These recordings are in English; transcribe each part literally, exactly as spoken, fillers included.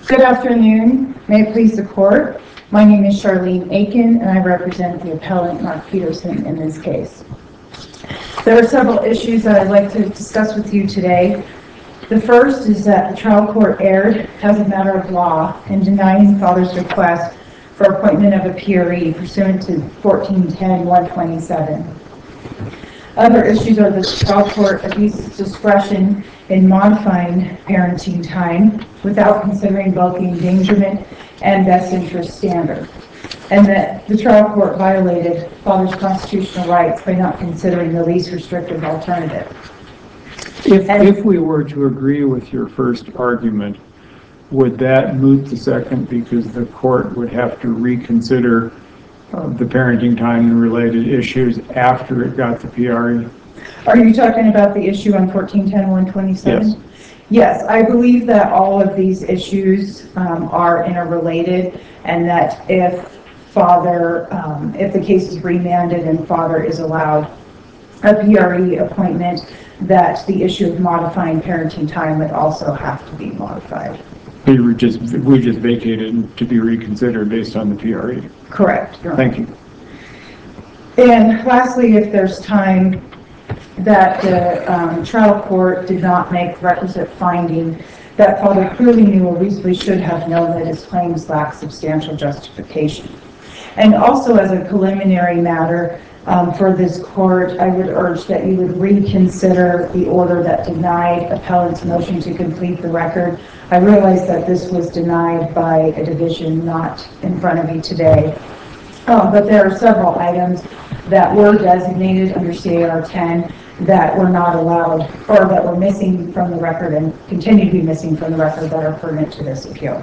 Good afternoon. May it please the court. My name is Charlene Aiken, and I represent the appellant Mark Peterson in this case. There are several issues that I'd like to discuss with you today. The first is that the trial court erred as a matter of law in denying the father's request for appointment of a P R E pursuant to fourteen ten one twenty-seven. Other issues are the trial court abuses discretion in modifying parenting time without considering both the endangerment and best interest standard, and that the trial court violated father's constitutional rights by not considering the least restrictive alternative. If, if we were to agree with your first argument, would that moot the second, because the court would have to reconsider uh, the parenting time and related issues after it got the P R E? Are you talking about the issue on fourteen ten one twenty-seven? Yes. Yes, I believe that all of these issues um, are interrelated, and that if father, um, if the case is remanded and father is allowed a P R E appointment, that the issue of modifying parenting time would also have to be modified. We were just we just vacated to be reconsidered based on the P R E. Correct. Thank you. And lastly, if there's time, that the um, trial court did not make requisite finding that father clearly knew or reasonably should have known that his claims lack substantial justification. And also, as a preliminary matter um, for this court, I would urge that you would reconsider the order that denied appellant's motion to complete the record. I realize that this was denied by a division not in front of you today, um, but there are several items that were designated under C A R ten that were not allowed, or that were missing from the record and continue to be missing from the record, that are pertinent to this appeal.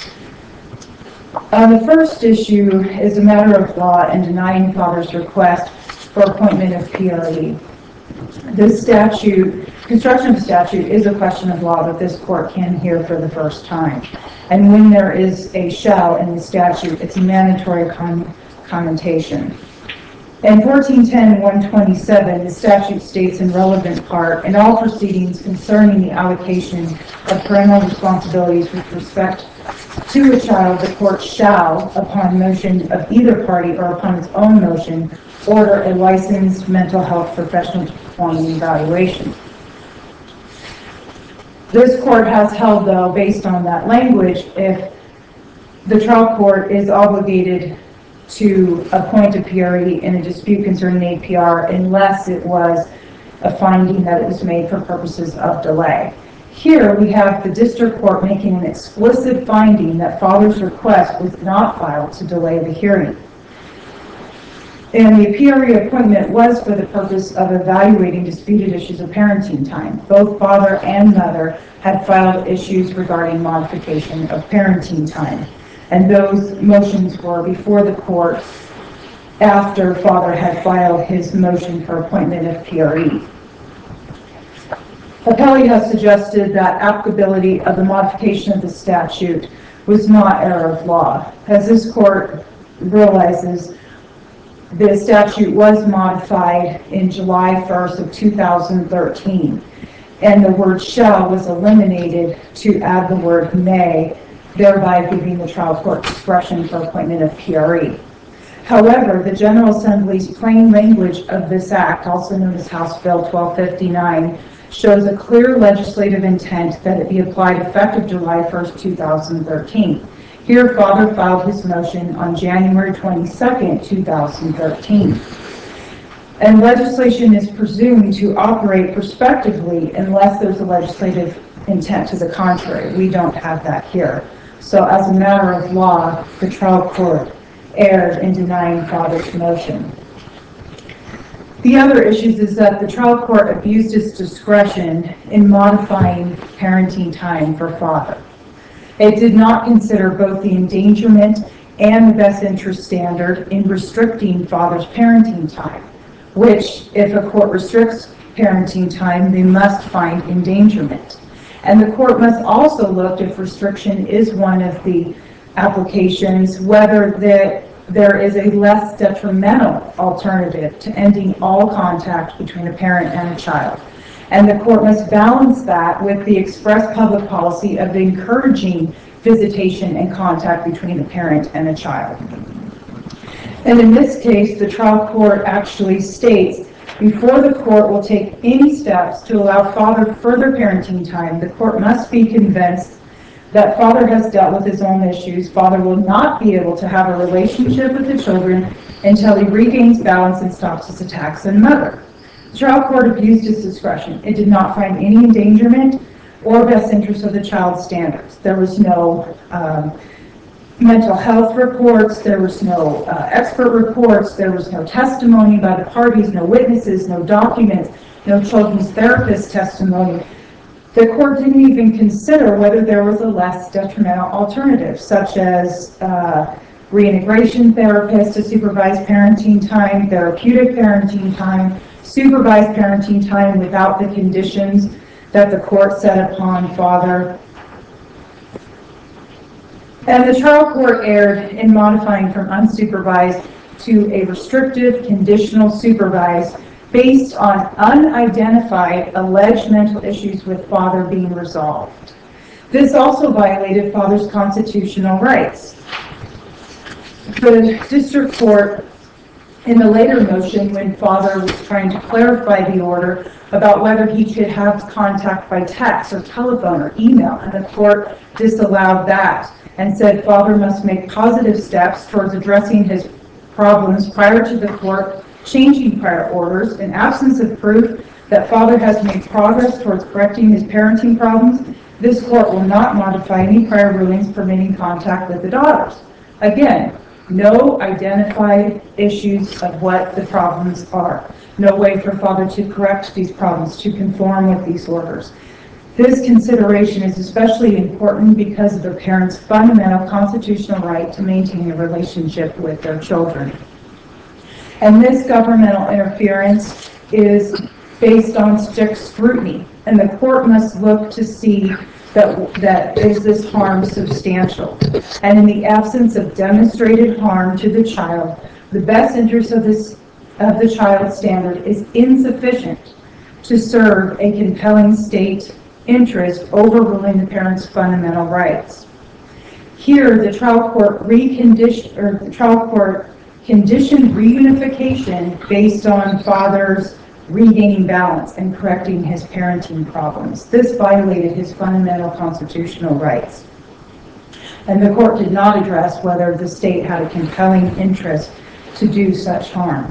Uh, the first issue is a matter of law in denying father's request for appointment of P R E. The statute, construction of statute is a question of law that this court can hear for the first time. And when there is a shall in the statute, it's a mandatory con connotation. In fourteen ten one twenty-seven, the statute states in relevant part, in all proceedings concerning the allocation of parental responsibilities with respect to a child, the court shall, upon motion of either party or upon its own motion, order a licensed mental health professional to perform the evaluation. This court has held, though, based on that language, if the trial court is obligated to appoint a P R E in a dispute concerning A P R unless it was a finding that it was made for purposes of delay. Here we have the district court making an explicit finding that father's request was not filed to delay the hearing. And the P R E appointment was for the purpose of evaluating disputed issues of parenting time. Both father and mother had filed issues regarding modification of parenting time. And those motions were before the court after father had filed his motion for appointment of P R E. Appellee has suggested that applicability of the modification of the statute was not error of law. As this court realizes, the statute was modified in July first of two thousand thirteen, and the word shall was eliminated to add the word may, thereby giving the trial court discretion for appointment of P R E. However, the General Assembly's plain language of this act, also known as House Bill twelve fifty-nine, shows a clear legislative intent that it be applied effective July first two thousand thirteen. Here, father filed his motion on January twenty-second two thousand thirteen. And legislation is presumed to operate prospectively unless there's a legislative intent to the contrary. We don't have that here. So as a matter of law, the trial court erred in denying father's motion. The other issues is that the trial court abused its discretion in modifying parenting time for father. It did not consider both the endangerment and the best interest standard in restricting father's parenting time, which, if a court restricts parenting time, they must find endangerment. And the court must also look, if restriction is one of the applications, whether the, there is a less detrimental alternative to ending all contact between a parent and a child. And the court must balance that with the express public policy of encouraging visitation and contact between the parent and a child. And in this case, the trial court actually states, before the court will take any steps to allow father further parenting time, the court must be convinced that father has dealt with his own issues. Father will not be able to have a relationship with the children until he regains balance and stops his attacks on mother. The trial court abused its discretion. It did not find any endangerment or best interest of the child standards. There was no um, mental health reports, there was no uh, expert reports, there was no testimony by the parties, no witnesses, no documents, no children's therapist testimony. The court didn't even consider whether there was a less detrimental alternative, such as uh, reintegration therapist to supervise parenting time, therapeutic parenting time, supervised parenting time without the conditions that the court set upon father. And the trial court erred in modifying from unsupervised to a restrictive conditional supervised based on unidentified alleged mental issues with father being resolved. This also violated father's constitutional rights. The district court, in the later motion, when father was trying to clarify the order about whether he could have contact by text or telephone or email, and the court disallowed that and said father must make positive steps towards addressing his problems prior to the court changing prior orders. In absence of proof that father has made progress towards correcting his parenting problems, this court will not modify any prior rulings permitting contact with the daughters. Again, no identified issues of what the problems are. No way for father to correct these problems, to conform with these orders. This consideration is especially important because of the parents' fundamental constitutional right to maintain a relationship with their children. And this governmental interference is based on strict scrutiny, and the court must look to see that, that is this harm substantial. And in the absence of demonstrated harm to the child, the best interest of, this, of the child standard is insufficient to serve a compelling state interest overruling the parents' fundamental rights. Here, the trial court reconditioned, or the trial court conditioned reunification based on father's regaining balance and correcting his parenting problems. This violated his fundamental constitutional rights. And the court did not address whether the state had a compelling interest to do such harm.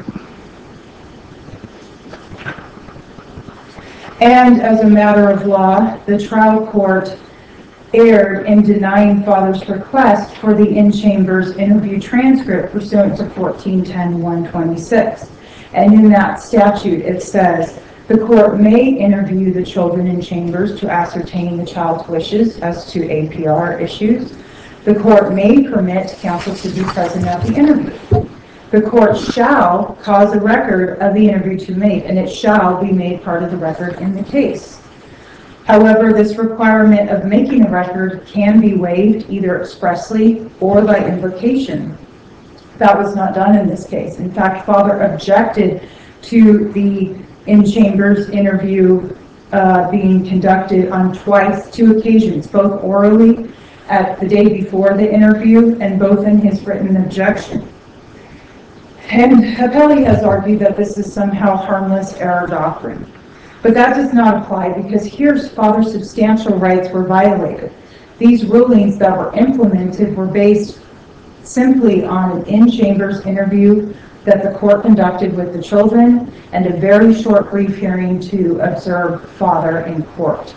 And as a matter of law, the trial court erred in denying father's request for the in-chambers interview transcript pursuant to fourteen ten one twenty-six. And in that statute, it says, the court may interview the children in chambers to ascertain the child's wishes as to A P R issues. The court may permit counsel to be present at the interview. The court shall cause a record of the interview to be made, and it shall be made part of the record in the case. However, this requirement of making a record can be waived either expressly or by invocation. That was not done in this case. In fact, father objected to the in-chambers interview uh, being conducted on twice, two occasions, both orally at the day before the interview and both in his written objection. And Appelli has argued that this is somehow harmless error doctrine. But that does not apply because here's father's substantial rights were violated. These rulings that were implemented were based simply on an in-chambers interview that the court conducted with the children and a very short brief hearing to observe father in court.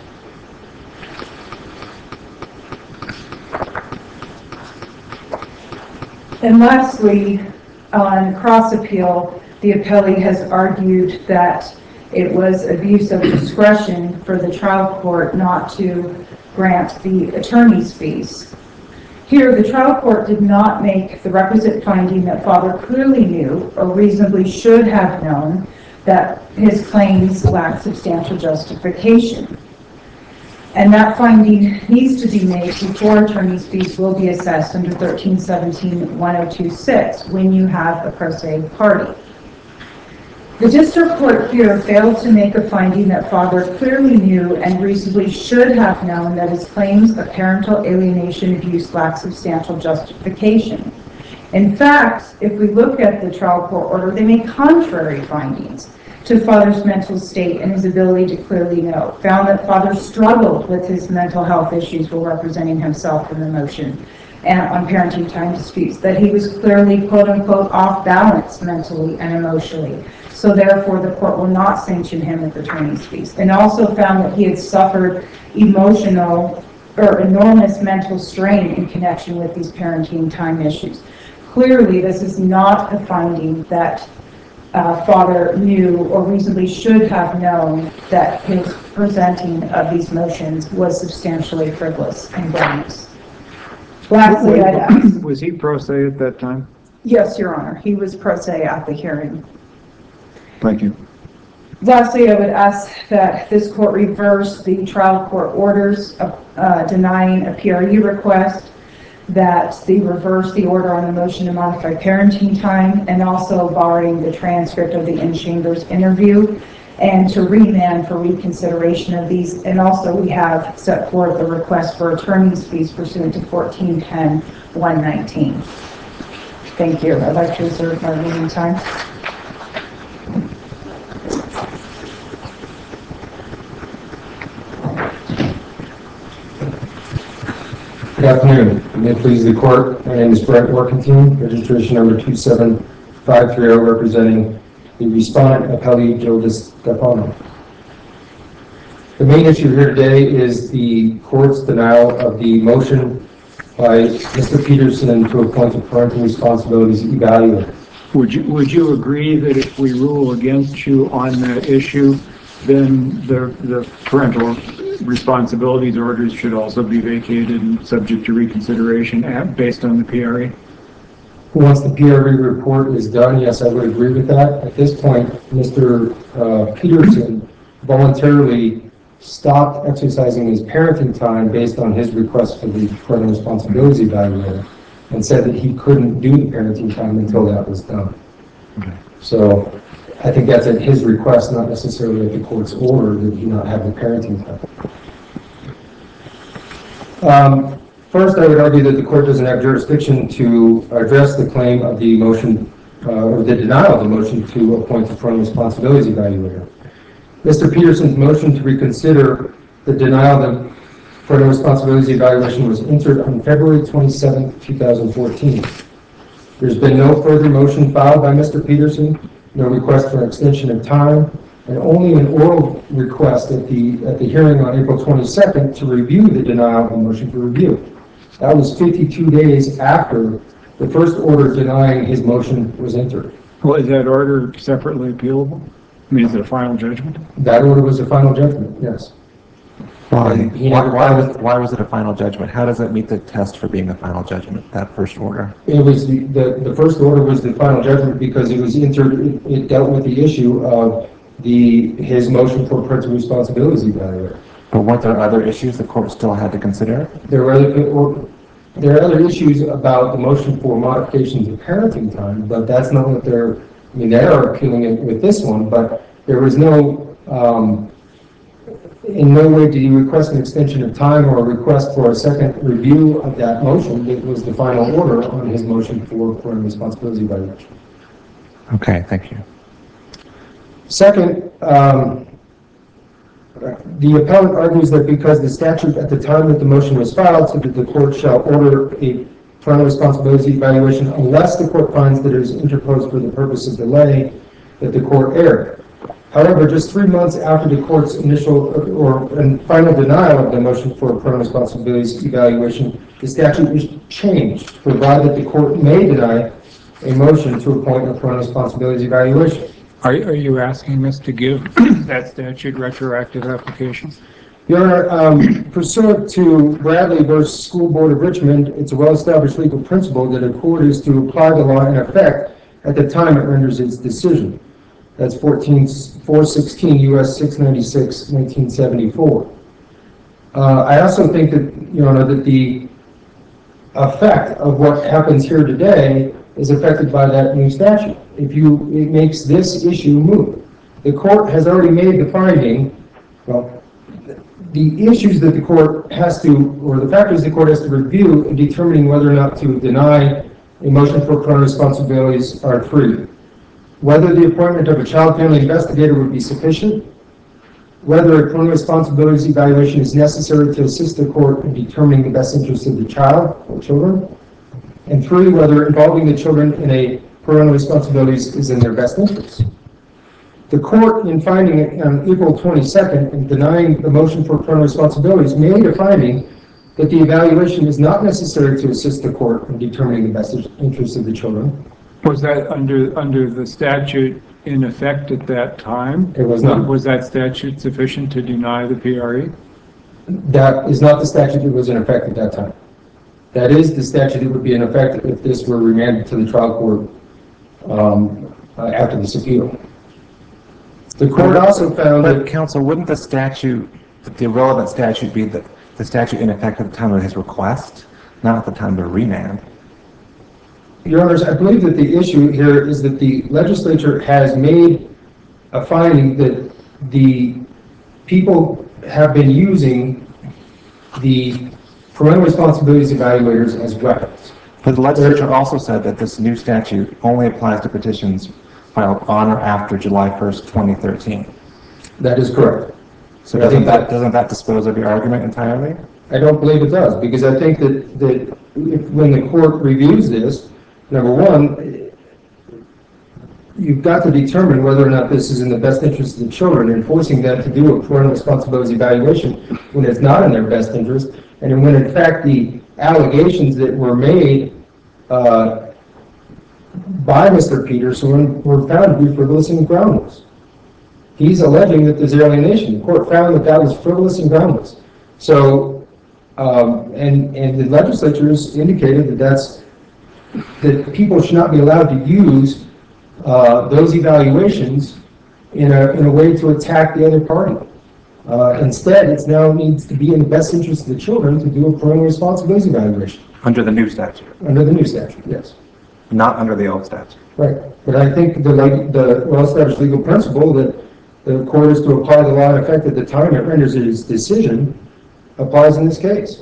And lastly, on cross appeal, the appellee has argued that it was abuse of discretion for the trial court not to grant the attorney's fees. Here, the trial court did not make the requisite finding that father clearly knew or reasonably should have known that his claims lacked substantial justification. And that finding needs to be made before attorney's fees will be assessed under thirteen seventeen one oh two six when you have a pro se party. The district court here failed to make a finding that father clearly knew and reasonably should have known that his claims of parental alienation abuse lack substantial justification. In fact, if we look at the trial court order, they make contrary findings to father's mental state and his ability to clearly know. Found that father struggled with his mental health issues while representing himself in the motion and on parenting time disputes, that he was clearly quote unquote off balance mentally and emotionally. So therefore the court will not sanction him with attorney's fees. And also found that he had suffered emotional or enormous mental strain in connection with these parenting time issues. Clearly this is not a finding that uh, father knew or reasonably should have known that his presenting of these motions was substantially frivolous and groundless. Lastly, I'd ask, was he pro se at that time? yes, Your Honor, he was pro se at the hearing. Thank you. Lastly, I would ask that this court reverse the trial court orders of, uh, denying a P R U request, that they reverse the order on the motion to modify parenting time, and also barring the transcript of the in-chambers interview, and to remand for reconsideration of these. And also we have set forth a request for attorney's fees pursuant to fourteen ten one nineteen. Thank you. I'd like to reserve my remaining time. Good afternoon. May it please the court, my name is Brett Workington, registration number two seven five three zero, representing the respondent appellee Joe DeStefano. The main issue here today is the court's denial of the motion by Mister Peterson to appoint a parental responsibilities evaluator. Would you, would you agree that if we rule against you on that issue, then the, the parental responsibilities orders should also be vacated and subject to reconsideration at, based on the P R E? Once the P R E report is done, yes, I would agree with that. At this point, Mister Uh, Peterson voluntarily stopped exercising his parenting time based on his request for the parental responsibilities evaluator, and said that he couldn't do the parenting time until that was done. Okay. So I think that's at his request, not necessarily at the court's order, that he not have the parenting time. Um, first, I would argue that the court doesn't have jurisdiction to address the claim of the motion, uh, or the denial of the motion to appoint a parental responsibilities evaluator. Mister Peterson's motion to reconsider the denial of the parental responsibilities evaluation was entered on February twenty-seventh, two thousand fourteen. There's been no further motion filed by Mister Peterson, no request for an extension of time, and only an oral request at the at the hearing on April twenty-second to review the denial of the motion for review. That was fifty-two days after the first order denying his motion was entered. Well, is that order separately appealable? I mean, is it a final judgment? That order was a final judgment, yes. Why, He why, never why, filed- was, why was it a final judgment? How does it meet the test for being a final judgment, that first order? It was the, the, the first order was the final judgment because it was entered, it, it dealt with the issue of the his motion for parental responsibilities evaluator. But weren't there other issues the court still had to consider? There were other, or, there are other issues about the motion for modifications of parenting time, but that's not what they're, I mean, they are appealing it with this one, but there was no, um, in no way did he request an extension of time or a request for a second review of that motion. It was the final order on his motion for parental responsibility evaluation. Okay, thank you. Second, um, the appellant argues that because the statute at the time that the motion was filed said that the court shall order a parental responsibility evaluation unless the court finds that it is interposed for the purpose of delay, that the court erred. However, just three months after the court's initial or and final denial of the motion for parental responsibilities evaluation, the statute was changed to provide that the court may deny a motion to appoint a parental responsibilities evaluation. Are, are you asking us to give that statute retroactive application? Your Honor, um, pursuant to Bradley versus School Board of Richmond, it's a well-established legal principle that a court is to apply the law in effect at the time it renders its decision. That's fourteen four sixteen U S six ninety-six nineteen seventy-four. Uh, I also think that, Your Honor, that the effect of what happens here today is affected by that new statute. If you, it makes this issue moot. The court has already made the finding, well, the issues that the court has to, or the factors the court has to review in determining whether or not to deny a motion for parental responsibilities are three. Whether the appointment of a child family investigator would be sufficient, whether a parental responsibilities evaluation is necessary to assist the court in determining the best interest of the child or children, and three, whether involving the children in a parental responsibilities is in their best interest. The court, in finding it on April twenty-second and denying the motion for parental responsibilities, made a finding that the evaluation is not necessary to assist the court in determining the best interest of the children. Was that under, under the statute in effect at that time? It was not. Was that statute sufficient to deny the P R E? That is not the statute that was in effect at that time. That is the statute that would be in effect if this were remanded to the trial court um, uh, after this appeal. The court also found But that, counsel, wouldn't the statute, the relevant statute be the, the statute in effect at the time of his request, not at the time of the remand? Your Honors, I believe that the issue here is that the legislature has made a finding that the people have been using the parental responsibilities evaluators as weapons. But the legislature also said that this new statute only applies to petitions filed on or after July first, twenty thirteen. That is correct. So doesn't that, doesn't that dispose of your argument entirely? I don't believe it does, because I think that, that if, when the court reviews this, number one, you've got to determine whether or not this is in the best interest of the children, and forcing them to do a parental responsibilities evaluation when it's not in their best interest, and when in fact the allegations that were made uh, by Mister Peterson were found to be frivolous and groundless. He's alleging that there's alienation. The court found that that was frivolous and groundless. So, um, and, and the legislature has indicated that that's, that people should not be allowed to use uh, those evaluations in a, in a way to attack the other party. Uh, instead, it now needs to be in the best interest of the children to do a parental responsibilities evaluation. Under the new statute, Under the new statute, yes. not under the old statute. Right. But I think the, like, the well-established legal principle that the court is to apply the law in effect at the time it renders its decision applies in this case.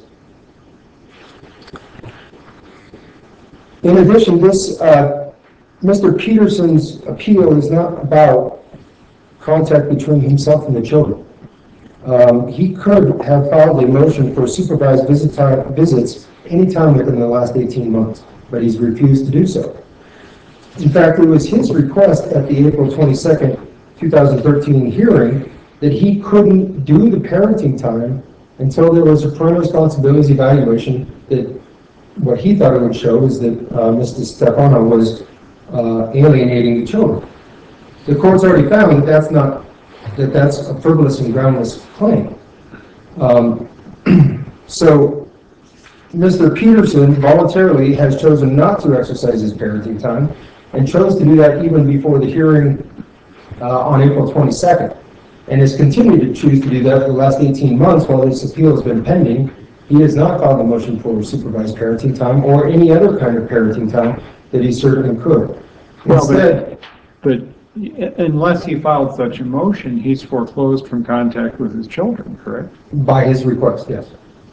In addition, this uh, Mister Peterson's appeal is not about contact between himself and the children. Um, he could have filed a motion for supervised visit time, visits anytime within the last eighteen months, but he's refused to do so. In fact, it was his request at the April twenty-second, two thousand thirteen hearing that he couldn't do the parenting time until there was a parental responsibilities evaluation that what he thought it would show is that uh, Mister Stefano was uh, alienating the children. The court's already found that that's not, that that's a frivolous and groundless claim. Um, so Mister Peterson voluntarily has chosen not to exercise his parenting time and chose to do that even before the hearing uh, on April twenty-second, and has continued to choose to do that for the last eighteen months while this appeal has been pending. He has not filed a motion for supervised parenting time or any other kind of parenting time that he certainly could. Well, Instead, but, but unless he filed such a motion, he's foreclosed from contact with his children, correct? by his request, yes.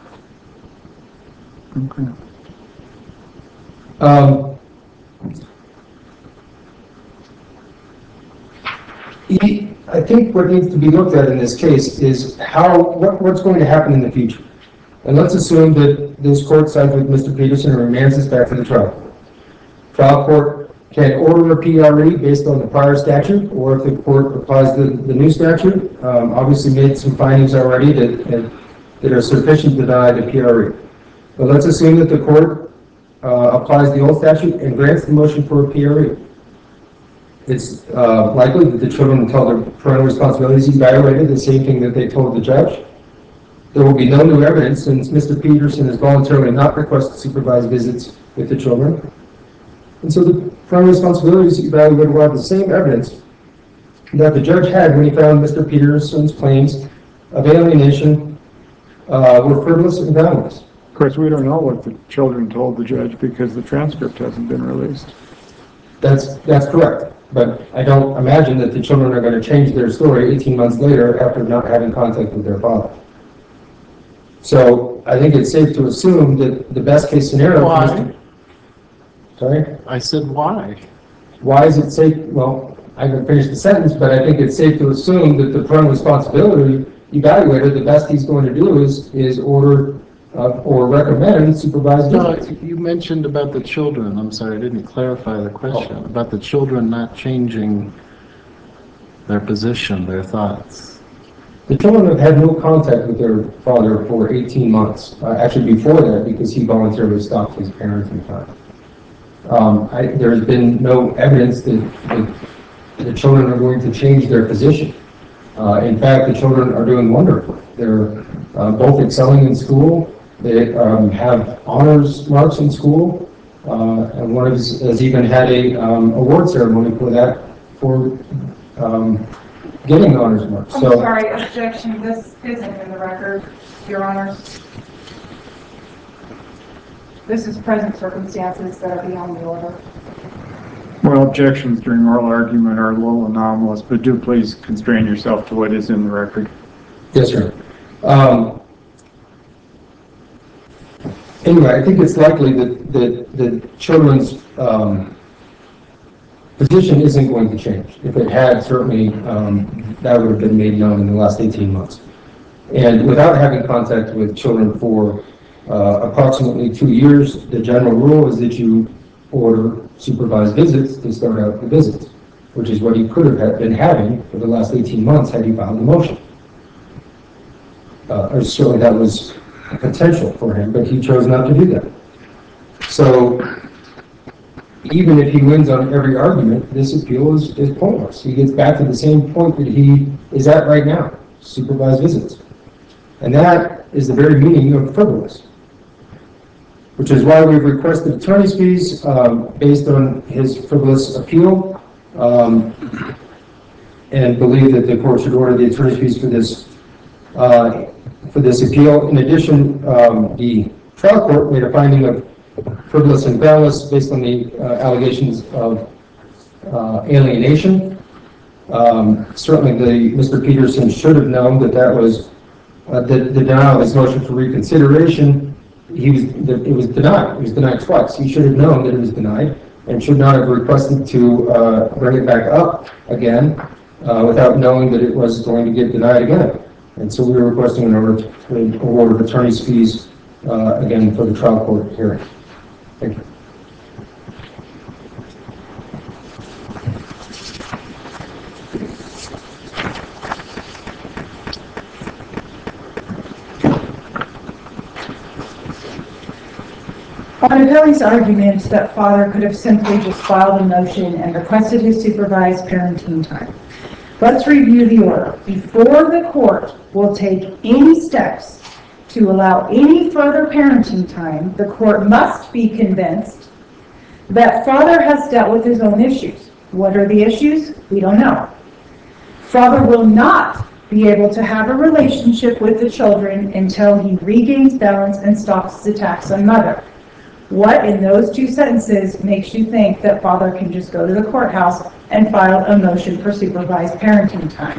Okay. Um, he, I think what needs to be looked at in this case is how, what, what's going to happen in the future. And let's assume that this court sides with Mister Peterson and remands this back to the trial court. Trial court can order a P R E based on the prior statute, or if the court applies the, the new statute, um, obviously made some findings already that, that are sufficient to deny the P R E. But let's assume that the court uh, applies the old statute and grants the motion for a P R E. It's uh, likely that the children will tell their parental responsibilities evaluated, the same thing that they told the judge. There will be no new evidence since Mister Peterson has voluntarily not requested supervised visits with the children. And so the parental responsibilities evaluated will have the same evidence that the judge had when he found Mister Peterson's claims of alienation uh, were frivolous and groundless. Of course, we don't know what the children told the judge because the transcript hasn't been released. That's, that's correct. But I don't imagine that the children are going to change their story eighteen months later after not having contact with their father. So I think it's safe to assume that the best case scenario. Why? Mister Sorry? I said, why? Why is it safe? Well, I haven't finished the sentence, but I think it's safe to assume that the parental responsibility evaluator, the best he's going to do is, is order uh, or recommend supervised No, visits. you mentioned about the children. I'm sorry, I didn't clarify the question. Oh. About the children not changing their position, their thoughts. The children have had no contact with their father for eighteen months. Uh, actually, before that, because he voluntarily stopped his parenting time. Um, I, there's been no evidence that, that the children are going to change their position. Uh, in fact, the children are doing wonderful. They're uh, both excelling in school. They um, have honors marks in school, uh, and one of us has even had a um, award ceremony for that, for um, getting honors marks. I'm So, sorry, objection, this isn't in the record, Your Honors. This is present circumstances that are beyond the order. Well, objections during oral argument are a little anomalous, but do please constrain yourself to what is in the record. yes, sir. Um, anyway, I think it's likely that, that the children's um, position isn't going to change. If it had, certainly um, that would have been made known in the last eighteen months. And without having contact with children for uh, approximately two years, the general rule is that you order supervised visits to start out the visits, which is what he could have had- been having for the last eighteen months had he filed the motion. Uh, or certainly that was a potential for him, but he chose not to do that. So even if he wins on every argument, this appeal is, is pointless. He gets back to the same point that he is at right now, supervised visits. And that is the very meaning of frivolous, which is why we've requested attorney's fees um, based on his frivolous appeal, um, and believe that the court should order the attorney's fees for this uh, for this appeal. In addition, um, the trial court made a finding of frivolous and groundless based on the uh, allegations of uh, alienation. Um, certainly, the Mister Peterson should have known that that was uh, the, the denial of his motion for reconsideration. He was that it was denied. It was denied twice. He should have known that it was denied and should not have requested to uh, bring it back up again uh, without knowing that it was going to get denied again. And so we were requesting an order to, an award of attorney's fees uh, again for the trial court hearing. Thank you. On Apelli's argument that father could have simply just filed a motion and requested his supervised parenting time, let's review the order. Before the court will take any steps to allow any further parenting time, the court must be convinced that father has dealt with his own issues. What are the issues? We don't know. Father will not be able to have a relationship with the children until he regains balance and stops his attacks on mother. What in those two sentences makes you think that father can just go to the courthouse and file a motion for supervised parenting time?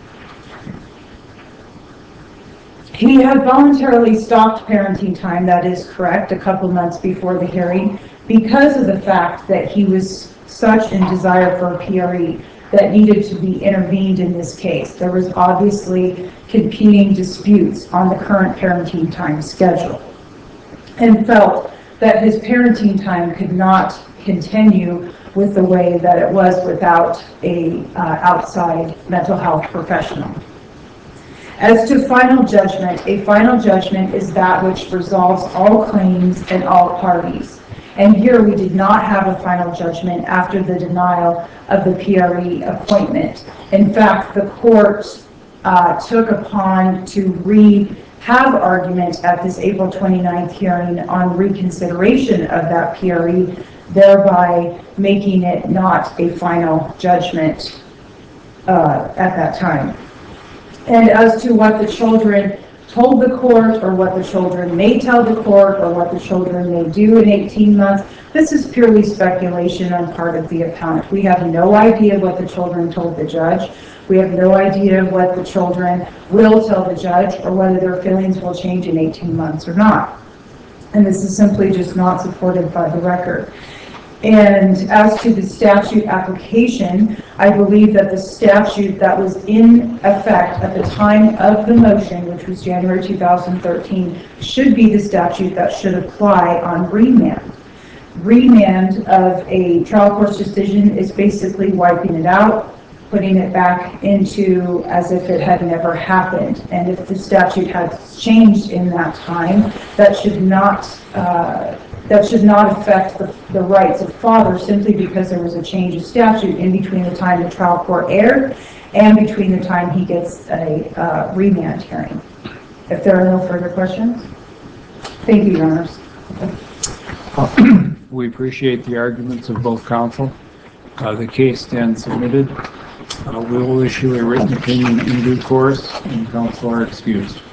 He had voluntarily stopped parenting time, that is correct, a couple months before the hearing because of the fact that he was such in desire for a P R E that needed to be intervened in this case. There was obviously competing disputes on the current parenting time schedule, and felt that his parenting time could not continue with the way that it was without a uh, outside mental health professional. As to final judgment, a final judgment is that which resolves all claims and all parties. And here we did not have a final judgment after the denial of the P R E appointment. In fact, the court uh, took upon to re have argument at this April twenty-ninth hearing on reconsideration of that P R E, thereby making it not a final judgment uh, at that time. And as to what the children told the court or what the children may tell the court or what the children may do in eighteen months. This is purely speculation on part of the appellant. We have no idea what the children told the judge. We have no idea what the children will tell the judge or whether their feelings will change in eighteen months or not. And this is simply just not supported by the record. And as to the statute application, I believe that the statute that was in effect at the time of the motion, which was January two thousand thirteen, should be the statute that should apply on remand. Remand of a trial court's decision is basically wiping it out, putting it back into as if it had never happened. And if the statute has changed in that time, that should not uh, that should not affect the, the rights of father simply because there was a change of statute in between the time the trial court aired and between the time he gets a uh, remand hearing. If there are no further questions, thank you, Your Honors. Uh, we appreciate the arguments of both counsel. Uh, the case stands submitted. Uh, we will issue a written opinion in due course, and counsel are excused.